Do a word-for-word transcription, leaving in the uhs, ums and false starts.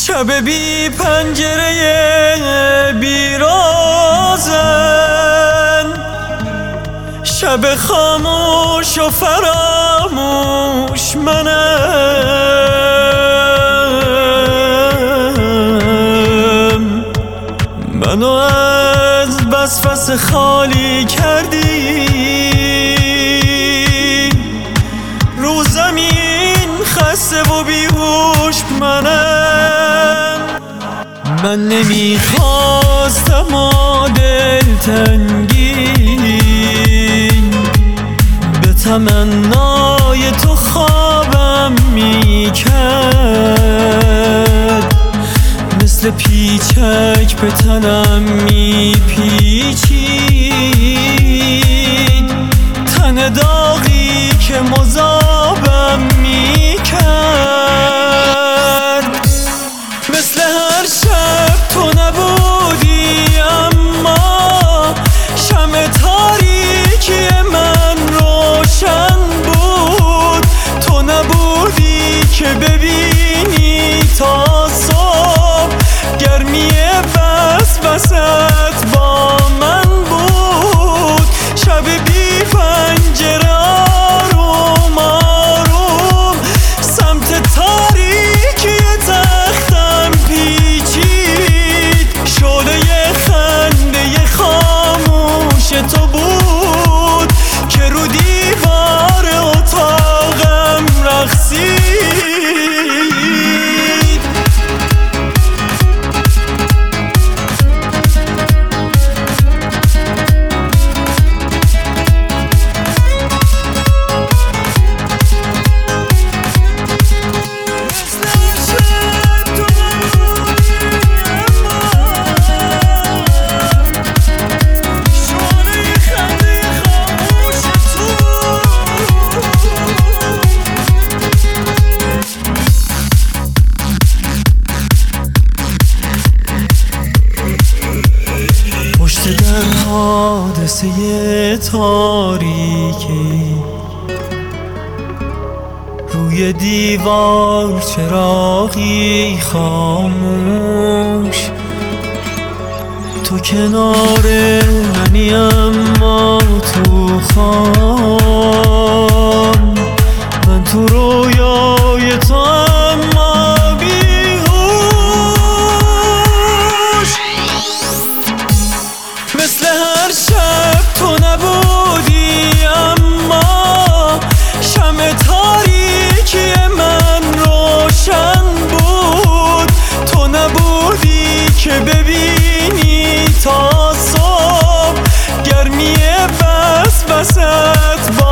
شب بی پنجره بیرازن، شب خاموش و فراموش منم. منو از بس خالی کردی، رو زمین خسته و بیهوش منم. من نمیخواستم و دلتنگی به تمنای تو خوابم میکرد، مثل پیچک به تنم میپیچید، تن داغی که مذابم میکرد. مثل هر شب تو نبودی، اما شمع تاریکی من روشن بود. تو نبودی که ببینی تا صبح، گرمی بس بست با من بود. شب بی پنجره آروم آروم سمت تاریکی تختم پیچید، شعله خنده خاموش تو بود که رو دیوار اتاقم رقصید. در حادثه تاریکی روی دیوار چراغی خاموش، تو کنار منی اما تو خواب، من تو رویای تو اما مثل هر شب تو نبودی، اما شمع تاریکی من روشن بود. تو نبودی که ببینی تا صبح، گرمی بس بست